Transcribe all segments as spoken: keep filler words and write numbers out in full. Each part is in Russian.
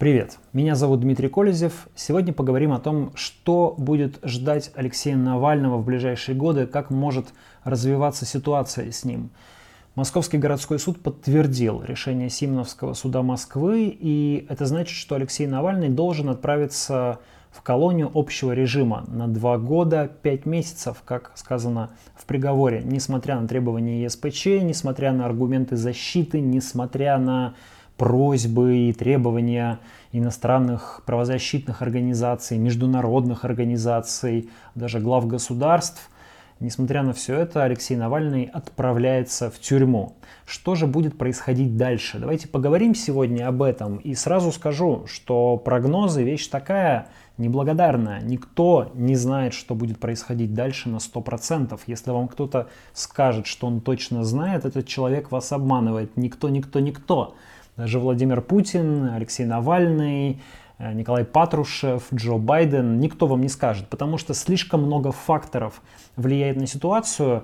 Привет, меня зовут Дмитрий Колезев. Сегодня поговорим о том, что будет ждать Алексея Навального в ближайшие годы, как может развиваться ситуация с ним. Московский городской суд подтвердил решение Симоновского суда Москвы, и это значит, что Алексей Навальный должен отправиться в колонию общего режима на два года пять месяцев, как сказано в приговоре, несмотря на требования ЕСПЧ, несмотря на аргументы защиты, несмотря на просьбы и требования иностранных правозащитных организаций, международных организаций, даже глав государств. Несмотря на все это, Алексей Навальный отправляется в тюрьму. Что же будет происходить дальше? Давайте поговорим сегодня об этом. И сразу скажу, что прогнозы – вещь такая неблагодарная. Никто не знает, что будет происходить дальше на сто процентов. Если вам кто-то скажет, что он точно знает, этот человек вас обманывает. Никто, никто, никто. Даже Владимир Путин, Алексей Навальный, Николай Патрушев, Джо Байден, никто вам не скажет, потому что слишком много факторов влияет на ситуацию.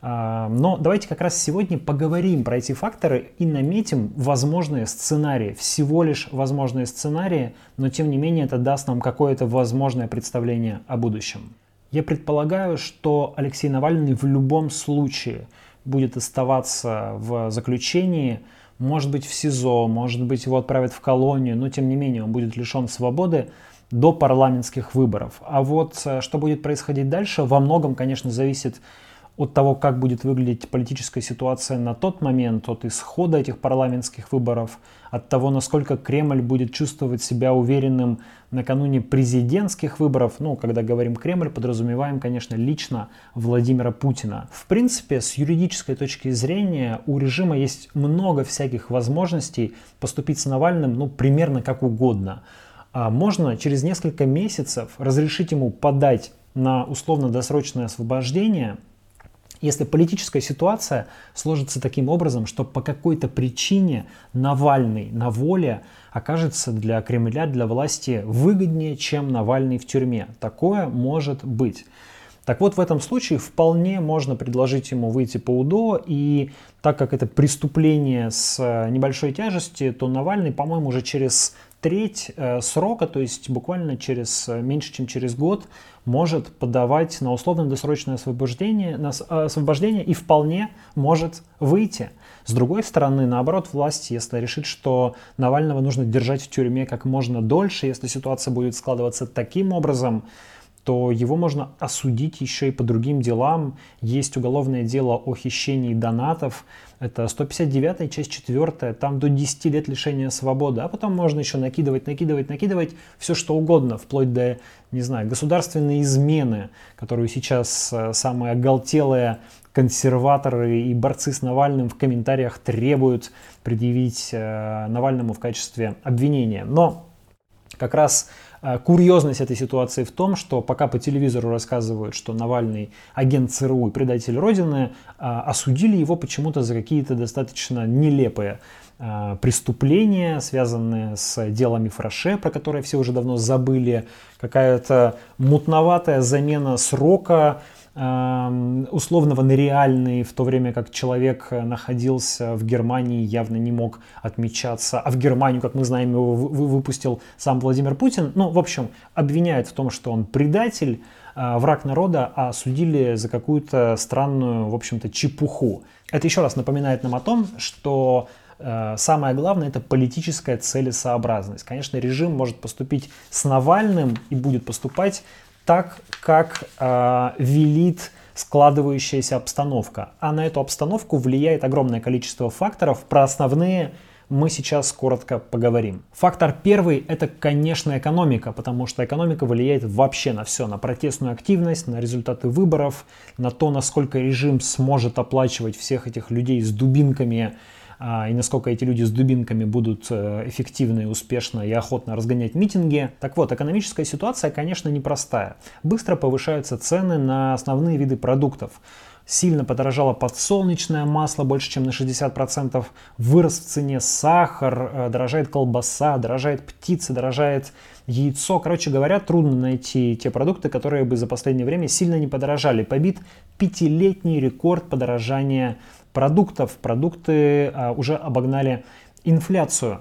Но давайте как раз сегодня поговорим про эти факторы и наметим возможные сценарии, всего лишь возможные сценарии, но тем не менее это даст нам какое-то возможное представление о будущем. Я предполагаю, что Алексей Навальный в любом случае будет оставаться в заключении, может быть в СИЗО, может быть его отправят в колонию, но тем не менее он будет лишен свободы до парламентских выборов. А вот что будет происходить дальше, во многом, конечно, зависит от того, как будет выглядеть политическая ситуация на тот момент, от исхода этих парламентских выборов, от того, насколько Кремль будет чувствовать себя уверенным накануне президентских выборов. Ну, когда говорим Кремль, подразумеваем, конечно, лично Владимира Путина. В принципе, с юридической точки зрения у режима есть много всяких возможностей поступить с Навальным, ну, примерно как угодно. А можно через несколько месяцев разрешить ему подать на условно-досрочное освобождение, если политическая ситуация сложится таким образом, что по какой-то причине Навальный на воле окажется для Кремля, для власти выгоднее, чем Навальный в тюрьме. Такое может быть. Так вот, в этом случае вполне можно предложить ему выйти по УДО, и так как это преступление с небольшой тяжестью, то Навальный, по-моему, уже через треть срока, то есть буквально через меньше, чем через год, может подавать на условно-досрочное освобождение, на освобождение и вполне может выйти. С другой стороны, наоборот, власть, если решит, что Навального нужно держать в тюрьме как можно дольше, если ситуация будет складываться таким образом, то его можно осудить еще и по другим делам. Есть уголовное дело о хищении донатов. Это сто пятьдесят девятая, часть четвёртая. Там до десяти лет лишения свободы. А потом можно еще накидывать, накидывать, накидывать все что угодно, вплоть до, не знаю, государственной измены, которую сейчас самые оголтелые консерваторы и борцы с Навальным в комментариях требуют предъявить Навальному в качестве обвинения. Но как раз курьезность этой ситуации в том, что пока по телевизору рассказывают, что Навальный агент ЦРУ и предатель Родины, осудили его почему-то за какие-то достаточно нелепые преступления, связанные с делами Фраше, про которые все уже давно забыли, какая-то мутноватая замена срока условного на реальный, в то время как человек находился в Германии, явно не мог отмечаться, а в Германию, как мы знаем, его выпустил сам Владимир Путин. Ну, в общем, обвиняют в том, что он предатель, враг народа, а осудили за какую-то странную, в общем-то, чепуху. Это еще раз напоминает нам о том, что самое главное – это политическая целесообразность. Конечно, режим может поступить с Навальным и будет поступать так, как э, велит складывающаяся обстановка. А на эту обстановку влияет огромное количество факторов. Про основные мы сейчас коротко поговорим. Фактор первый – это, конечно, экономика, потому что экономика влияет вообще на все, на протестную активность, на результаты выборов, на то, насколько режим сможет оплачивать всех этих людей с дубинками, и насколько эти люди с дубинками будут эффективно и успешно и охотно разгонять митинги. Так вот, экономическая ситуация, конечно, непростая. Быстро повышаются цены на основные виды продуктов. Сильно подорожало подсолнечное масло, больше чем на шестьдесят процентов. Вырос в цене сахар, дорожает колбаса, дорожает птица, дорожает яйцо. Короче говоря, трудно найти те продукты, которые бы за последнее время сильно не подорожали. Побит пятилетний рекорд подорожания продуктов. Продукты а, уже обогнали инфляцию.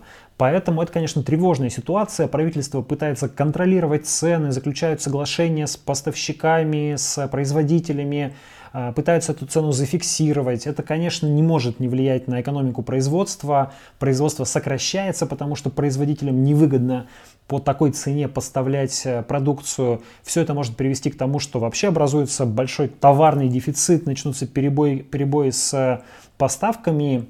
Поэтому это, конечно, тревожная ситуация. Правительство пытается контролировать цены, заключают соглашения с поставщиками, с производителями, пытаются эту цену зафиксировать. Это, конечно, не может не влиять на экономику производства. Производство сокращается, потому что производителям невыгодно по такой цене поставлять продукцию. Все это может привести к тому, что вообще образуется большой товарный дефицит, начнутся перебои, перебои с поставками.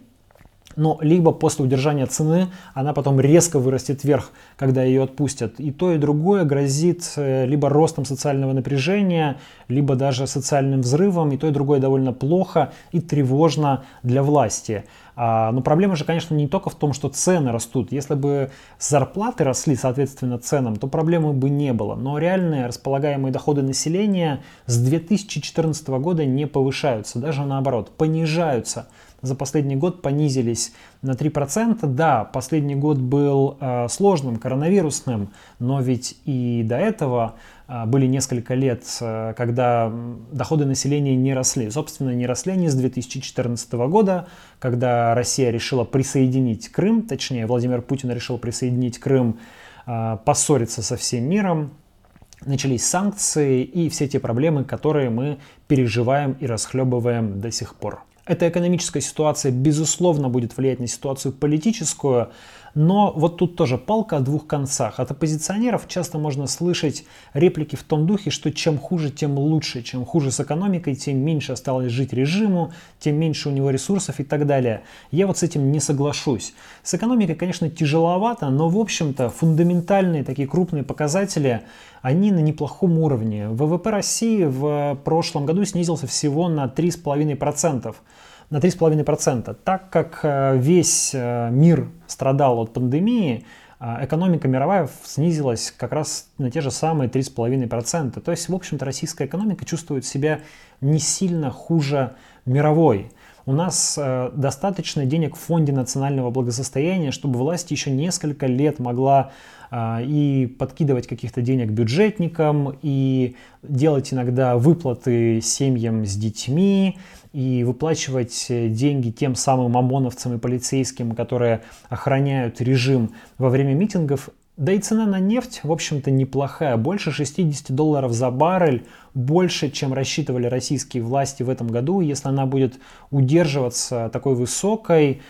Но либо после удержания цены она потом резко вырастет вверх, когда ее отпустят. И то, и другое грозит либо ростом социального напряжения, либо даже социальным взрывом. И то, и другое довольно плохо и тревожно для власти. Но проблема же, конечно, не только в том, что цены растут. Если бы зарплаты росли, соответственно, ценам, то проблемы бы не было. Но реальные располагаемые доходы населения с две тысячи четырнадцатого года не повышаются, даже наоборот, понижаются. За последний год понизились на три процента. Да, последний год был э, сложным, коронавирусным, но ведь и до этого э, были несколько лет, э, когда доходы населения не росли. Собственно, не росли они с две тысячи четырнадцатого года, когда Россия решила присоединить Крым, точнее, Владимир Путин решил присоединить Крым, э, поссориться со всем миром. Начались санкции и все те проблемы, которые мы переживаем и расхлебываем до сих пор. Эта экономическая ситуация, безусловно, будет влиять на ситуацию политическую, но вот тут тоже палка о двух концах. От оппозиционеров часто можно слышать реплики в том духе, что чем хуже, тем лучше. Чем хуже с экономикой, тем меньше осталось жить режиму, тем меньше у него ресурсов и так далее. Я вот с этим не соглашусь. С экономикой, конечно, тяжеловато, но, в общем-то, фундаментальные такие крупные показатели, они на неплохом уровне. ВВП России в прошлом году снизился всего на три целых пять десятых процента. На три целых пять десятых процента. Так как весь мир страдал от пандемии, экономика мировая снизилась как раз на те же самые три целых пять десятых процента. То есть, в общем-то, российская экономика чувствует себя не сильно хуже мировой. У нас э, достаточно денег в фонде национального благосостояния, чтобы власть еще несколько лет могла э, и подкидывать каких-то денег бюджетникам, и делать иногда выплаты семьям с детьми, и выплачивать деньги тем самым ОМОНовцам и полицейским, которые охраняют режим во время митингов. Да и цена на нефть, в общем-то, неплохая. Больше шестьдесят долларов за баррель, больше, чем рассчитывали российские власти в этом году. Если она будет удерживаться такой высокой,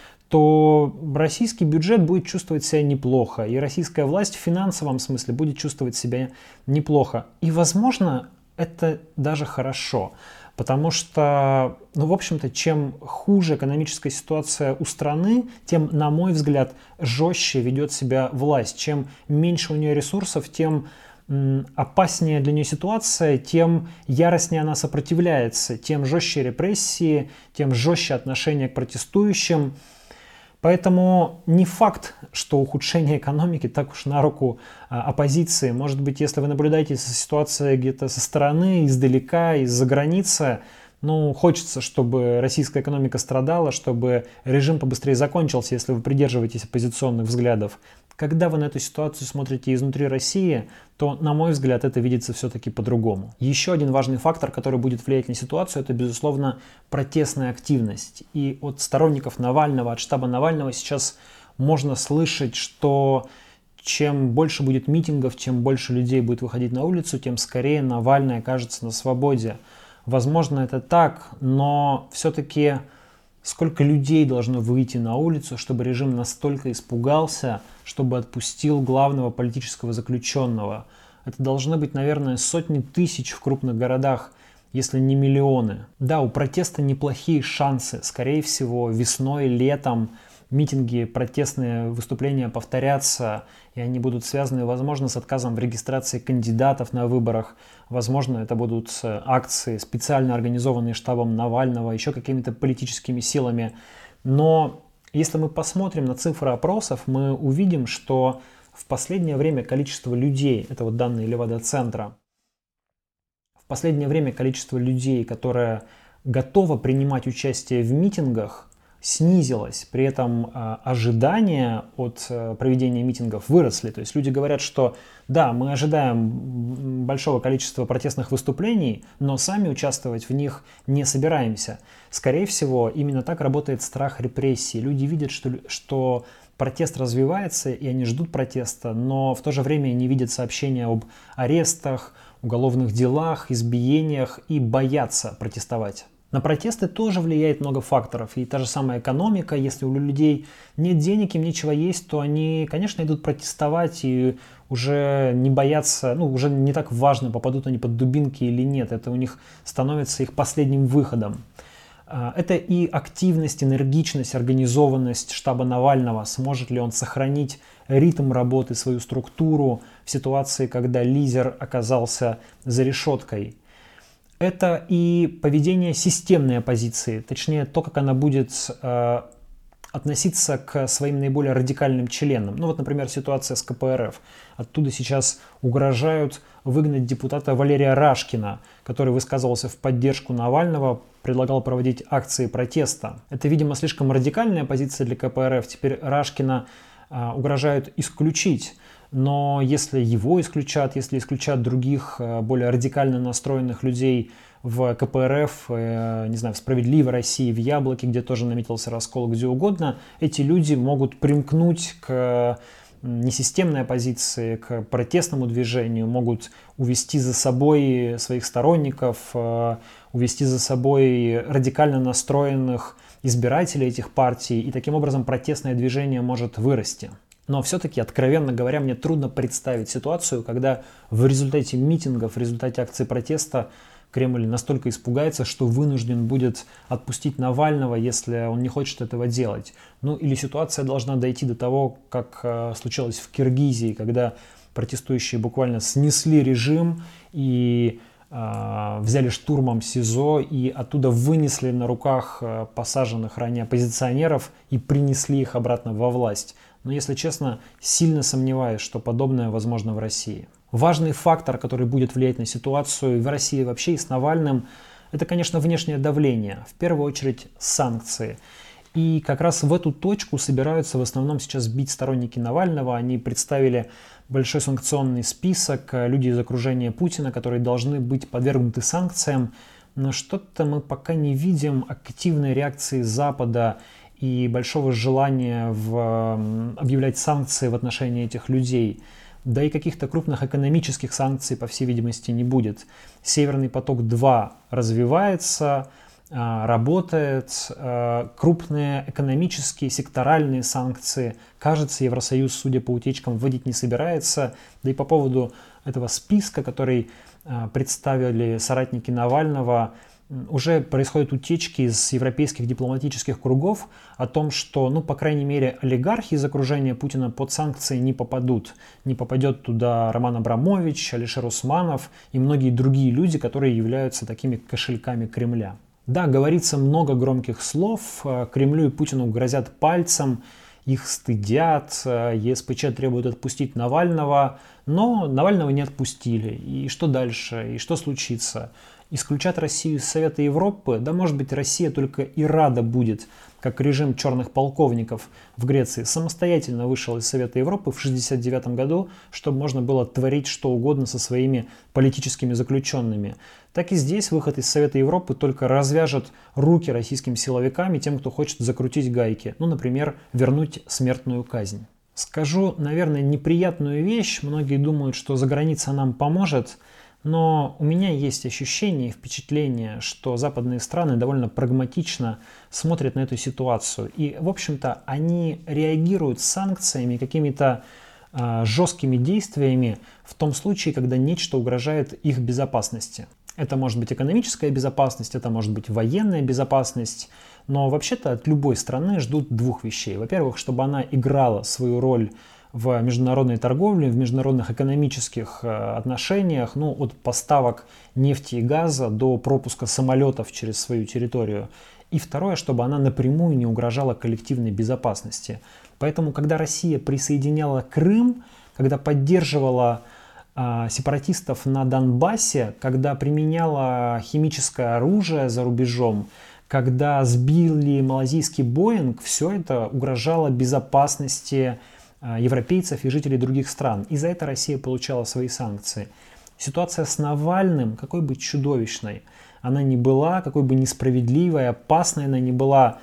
то российский бюджет будет чувствовать себя неплохо. И российская власть в финансовом смысле будет чувствовать себя неплохо. И, возможно, это даже хорошо. Потому что, ну, в общем-то, чем хуже экономическая ситуация у страны, тем, на мой взгляд, жестче ведет себя власть. Чем меньше у нее ресурсов, тем м, опаснее для нее ситуация, тем яростнее она сопротивляется, тем жестче репрессии, тем жестче отношение к протестующим. Поэтому не факт, что ухудшение экономики так уж на руку а, оппозиции. Может быть, если вы наблюдаете ситуацию где-то со стороны, издалека, из-за границы, ну, хочется, чтобы российская экономика страдала, чтобы режим побыстрее закончился, если вы придерживаетесь оппозиционных взглядов. Когда вы на эту ситуацию смотрите изнутри России, то, на мой взгляд, это видится все-таки по-другому. Еще один важный фактор, который будет влиять на ситуацию, это, безусловно, протестная активность. И от сторонников Навального, от штаба Навального сейчас можно слышать, что чем больше будет митингов, чем больше людей будет выходить на улицу, тем скорее Навальный окажется на свободе. Возможно, это так, но все-таки сколько людей должно выйти на улицу, чтобы режим настолько испугался, чтобы отпустил главного политического заключенного? Это должны быть, наверное, сотни тысяч в крупных городах, если не миллионы. Да, у протеста неплохие шансы. Скорее всего, весной, летом митинги, протестные выступления повторятся, и они будут связаны, возможно, с отказом в регистрации кандидатов на выборах. Возможно, это будут акции, специально организованные штабом Навального, еще какими-то политическими силами. Но если мы посмотрим на цифры опросов, мы увидим, что в последнее время количество людей, это вот данные Левада-центра, в последнее время количество людей, которые готовы принимать участие в митингах, снизилось. При этом э, ожидания от э, проведения митингов выросли. То есть люди говорят, что да, мы ожидаем большого количества протестных выступлений, но сами участвовать в них не собираемся. Скорее всего, именно так работает страх репрессий. Люди видят, что, что протест развивается, и они ждут протеста, но в то же время не видят сообщения об арестах, уголовных делах, избиениях и боятся протестовать. На протесты тоже влияет много факторов, и та же самая экономика. Если у людей нет денег, им нечего есть, то они, конечно, идут протестовать и уже не боятся, ну, уже не так важно, попадут они под дубинки или нет. Это у них становится их последним выходом. Это и активность, энергичность, организованность штаба Навального. Сможет ли он сохранить ритм работы, свою структуру в ситуации, когда лидер оказался за решеткой. Это и поведение системной оппозиции, точнее то, как она будет э, относиться к своим наиболее радикальным членам. Ну вот, например, ситуация с ка пэ эр эф. Оттуда сейчас угрожают выгнать депутата Валерия Рашкина, который высказывался в поддержку Навального, предлагал проводить акции протеста. Это, видимо, слишком радикальная позиция для ка пэ эр эф. Теперь Рашкина э, угрожают исключить. Но если его исключат, если исключат других более радикально настроенных людей в ка пэ эр эф, не знаю, в «Справедливой России», в «Яблоке», где тоже наметился раскол, где угодно, эти люди могут примкнуть к несистемной оппозиции, к протестному движению, могут увести за собой своих сторонников, увести за собой радикально настроенных избирателей этих партий, и таким образом протестное движение может вырасти. Но все-таки, откровенно говоря, мне трудно представить ситуацию, когда в результате митингов, в результате акций протеста Кремль настолько испугается, что вынужден будет отпустить Навального, если он не хочет этого делать. Ну или ситуация должна дойти до того, как э, случилось в Киргизии, когда протестующие буквально снесли режим и э, взяли штурмом СИЗО и оттуда вынесли на руках э, посаженных ранее оппозиционеров и принесли их обратно во власть. Но, если честно, сильно сомневаюсь, что подобное возможно в России. Важный фактор, который будет влиять на ситуацию и в России вообще, и с Навальным, это, конечно, внешнее давление. В первую очередь санкции. И как раз в эту точку собираются в основном сейчас бить сторонники Навального. Они представили большой санкционный список, люди из окружения Путина, которые должны быть подвергнуты санкциям. Но что-то мы пока не видим активной реакции Запада и большого желания в, объявлять санкции в отношении этих людей. Да и каких-то крупных экономических санкций, по всей видимости, не будет. Северный поток-два развивается, работает. Крупные экономические, секторальные санкции, кажется, Евросоюз, судя по утечкам, вводить не собирается. Да и по поводу этого списка, который представили соратники Навального, уже происходят утечки из европейских дипломатических кругов о том, что, ну, по крайней мере, олигархи из окружения Путина под санкции не попадут. Не попадет туда Роман Абрамович, Алишер Усманов и многие другие люди, которые являются такими кошельками Кремля. Да, говорится много громких слов. Кремлю и Путину грозят пальцем, их стыдят, е эс пэ че требует отпустить Навального, но Навального не отпустили. И что дальше? И что случится? Исключат Россию из Совета Европы? Да, может быть, Россия только и рада будет, как режим черных полковников в Греции самостоятельно вышел из Совета Европы в шестьдесят девятом году, чтобы можно было творить что угодно со своими политическими заключенными. Так и здесь выход из Совета Европы только развяжет руки российским силовикам и тем, кто хочет закрутить гайки. Ну, например, вернуть смертную казнь. Скажу, наверное, неприятную вещь. Многие думают, что заграница нам поможет. Но у меня есть ощущение и впечатление, что западные страны довольно прагматично смотрят на эту ситуацию. И, в общем-то, они реагируют санкциями, какими-то э, жесткими действиями в том случае, когда нечто угрожает их безопасности. Это может быть экономическая безопасность, это может быть военная безопасность. Но вообще-то от любой страны ждут двух вещей. Во-первых, чтобы она играла свою роль в международной торговле, в международных экономических отношениях, ну, от поставок нефти и газа до пропуска самолетов через свою территорию. И второе, чтобы она напрямую не угрожала коллективной безопасности. Поэтому, когда Россия присоединяла Крым, когда поддерживала э, сепаратистов на Донбассе, когда применяла химическое оружие за рубежом, когда сбили малазийский Боинг, все это угрожало безопасности европейцев и жителей других стран. И за это Россия получала свои санкции. Ситуация с Навальным, какой бы чудовищной она ни была, какой бы несправедливой, опасной она ни была,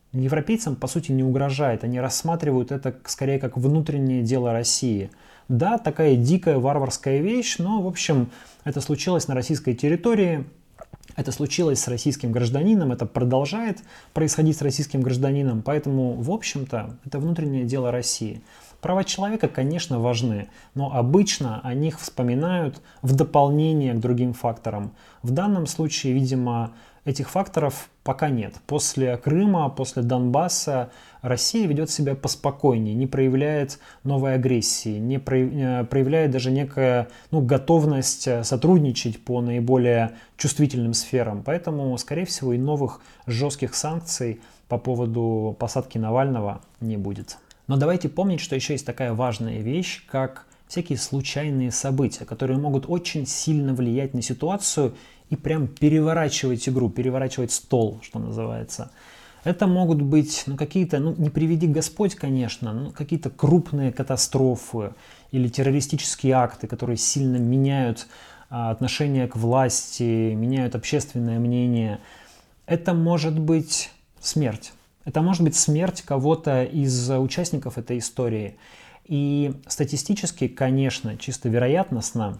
европейцам, по сути, не угрожает. Они рассматривают это скорее как внутреннее дело России. Да, такая дикая варварская вещь, но, в общем, это случилось на российской территории, это случилось с российским гражданином, это продолжает происходить с российским гражданином, поэтому, в общем-то, это внутреннее дело России. Права человека, конечно, важны, но обычно о них вспоминают в дополнение к другим факторам. В данном случае, видимо, этих факторов пока нет. После Крыма, после Донбасса Россия ведет себя поспокойнее, не проявляет новой агрессии, не проявляет даже некая ну, готовность сотрудничать по наиболее чувствительным сферам. Поэтому, скорее всего, и новых жестких санкций по поводу посадки Навального не будет. Но давайте помнить, что еще есть такая важная вещь, как всякие случайные события, которые могут очень сильно влиять на ситуацию и прям переворачивать игру, переворачивать стол, что называется. Это могут быть ну, какие-то, ну не приведи Господь, конечно, но какие-то крупные катастрофы или террористические акты, которые сильно меняют а, отношение к власти, меняют общественное мнение. Это может быть смерть. Это может быть смерть кого-то из участников этой истории. И статистически, конечно, чисто вероятностно,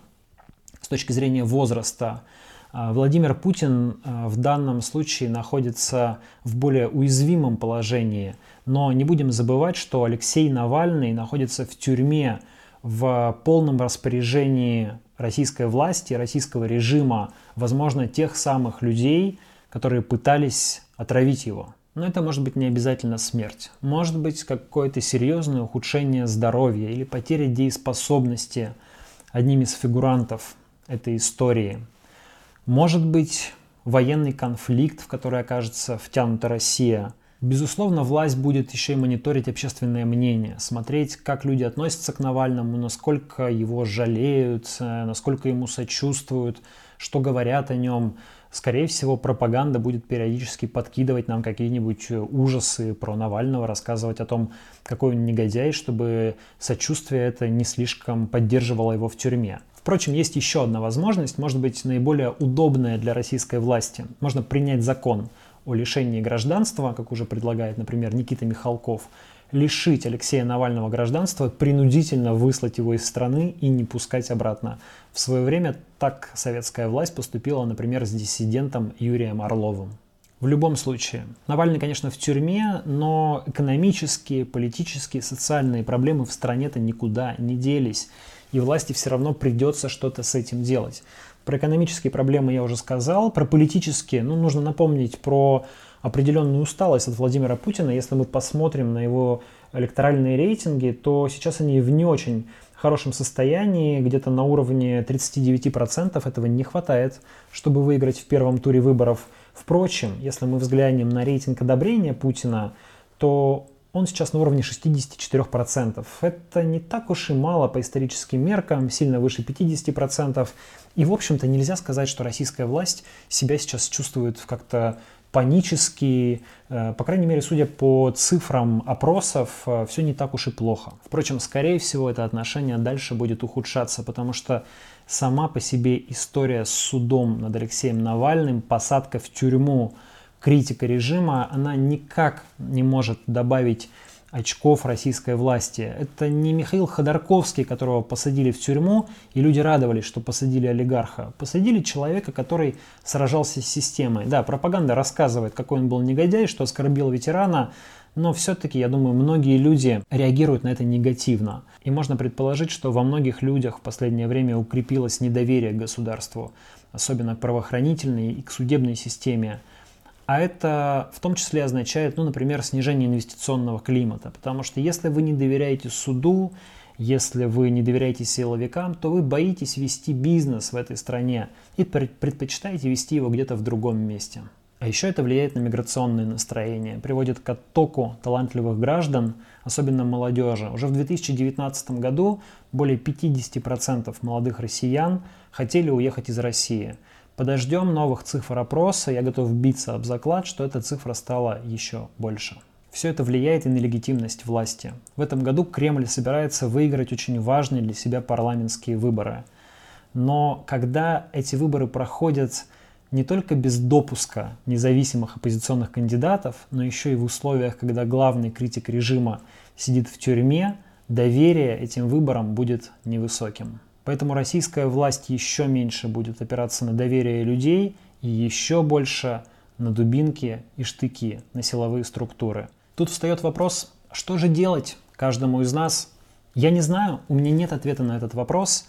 с точки зрения возраста, Владимир Путин в данном случае находится в более уязвимом положении. Но не будем забывать, что Алексей Навальный находится в тюрьме в полном распоряжении российской власти, российского режима, возможно, тех самых людей, которые пытались отравить его. Но это может быть не обязательно смерть. Может быть какое-то серьезное ухудшение здоровья или потеря дееспособности одним из фигурантов этой истории. Может быть военный конфликт, в который окажется втянута Россия. Безусловно, власть будет еще и мониторить общественное мнение, смотреть, как люди относятся к Навальному, насколько его жалеют, насколько ему сочувствуют, что говорят о нем. Скорее всего, пропаганда будет периодически подкидывать нам какие-нибудь ужасы про Навального, рассказывать о том, какой он негодяй, чтобы сочувствие это не слишком поддерживало его в тюрьме. Впрочем, есть еще одна возможность, может быть, наиболее удобная для российской власти. Можно принять закон о лишении гражданства, как уже предлагает, например, Никита Михалков, лишить Алексея Навального гражданства, принудительно выслать его из страны и не пускать обратно. В свое время так советская власть поступила, например, с диссидентом Юрием Орловым. В любом случае, Навальный, конечно, в тюрьме, но экономические, политические, социальные проблемы в стране-то никуда не делись. И власти все равно придется что-то с этим делать. Про экономические проблемы я уже сказал, про политические, ну, нужно напомнить про определенную усталость от Владимира Путина. Если мы посмотрим на его электоральные рейтинги, то сейчас они в не очень хорошем состоянии, где-то на уровне тридцати девяти процентов. Этого не хватает, чтобы выиграть в первом туре выборов. Впрочем, если мы взглянем на рейтинг одобрения Путина, то он сейчас на уровне шестидесяти четырёх процентов. Это не так уж и мало по историческим меркам, сильно выше пятидесяти процентов. И, в общем-то, нельзя сказать, что российская власть себя сейчас чувствует как-то панически. По крайней мере, судя по цифрам опросов, все не так уж и плохо. Впрочем, скорее всего, это отношение дальше будет ухудшаться, потому что сама по себе история с судом над Алексеем Навальным, посадка в тюрьму, критика режима, она никак не может добавить очков российской власти. Это не Михаил Ходорковский, которого посадили в тюрьму, и люди радовались, что посадили олигарха. Посадили человека, который сражался с системой. Да, пропаганда рассказывает, какой он был негодяй, что оскорбил ветерана, но все-таки, я думаю, многие люди реагируют на это негативно. И можно предположить, что во многих людях в последнее время укрепилось недоверие к государству, особенно к правоохранительной и к судебной системе. А это в том числе означает, ну, например, снижение инвестиционного климата. Потому что если вы не доверяете суду, если вы не доверяете силовикам, то вы боитесь вести бизнес в этой стране и предпочитаете вести его где-то в другом месте. А еще это влияет на миграционные настроения, приводит к оттоку талантливых граждан, особенно молодежи. Уже в две тысячи девятнадцатом году более пятьдесят процентов молодых россиян хотели уехать из России. Подождем новых цифр опроса, я готов биться об заклад, что эта цифра стала еще больше. Все это влияет и на легитимность власти. В этом году Кремль собирается выиграть очень важные для себя парламентские выборы. Но когда эти выборы проходят Не только без допуска независимых оппозиционных кандидатов, но еще и в условиях, когда главный критик режима сидит в тюрьме, доверие этим выборам будет невысоким. Поэтому российская власть еще меньше будет опираться на доверие людей и еще больше на дубинки и штыки, на силовые структуры. Тут встает вопрос, что же делать каждому из нас? Я не знаю, у меня нет ответа на этот вопрос.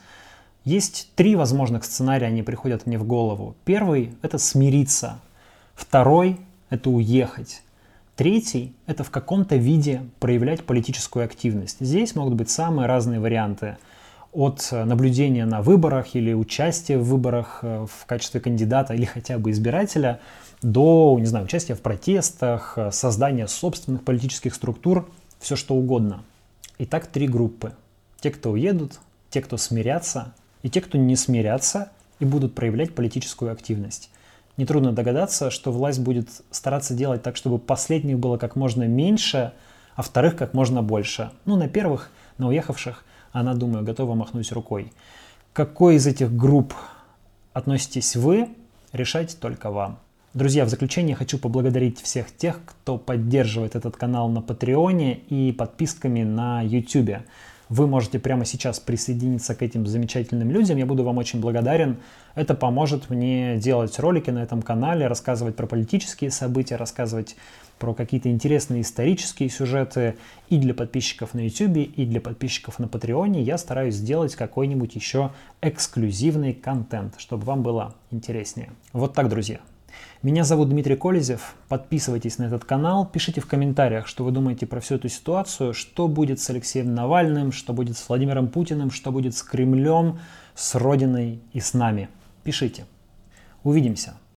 Есть три возможных сценария, они приходят мне в голову. Первый – это смириться. Второй – это уехать. Третий – это в каком-то виде проявлять политическую активность. Здесь могут быть самые разные варианты. От наблюдения на выборах или участия в выборах в качестве кандидата или хотя бы избирателя до, не знаю, участия в протестах, создания собственных политических структур, все что угодно. Итак, три группы. Те, кто уедут, те, кто смирятся, и те, кто не смирятся и будут проявлять политическую активность. Нетрудно догадаться, что власть будет стараться делать так, чтобы последних было как можно меньше, а вторых как можно больше. Ну, на первых, на уехавших, она, думаю, готова махнуть рукой. К какой из этих групп относитесь вы, решать только вам. Друзья, в заключение хочу поблагодарить всех тех, кто поддерживает этот канал на Патреоне и подписками на Ютубе. Вы можете прямо сейчас присоединиться к этим замечательным людям. Я буду вам очень благодарен. Это поможет мне делать ролики на этом канале, рассказывать про политические события, рассказывать про какие-то интересные исторические сюжеты и для подписчиков на YouTube, и для подписчиков на Патреоне. Я стараюсь сделать какой-нибудь еще эксклюзивный контент, чтобы вам было интереснее. Вот так, друзья. Меня зовут Дмитрий Колезев. Подписывайтесь на этот канал, пишите в комментариях, что вы думаете про всю эту ситуацию, что будет с Алексеем Навальным, что будет с Владимиром Путиным, что будет с Кремлем, с Родиной и с нами. Пишите. Увидимся.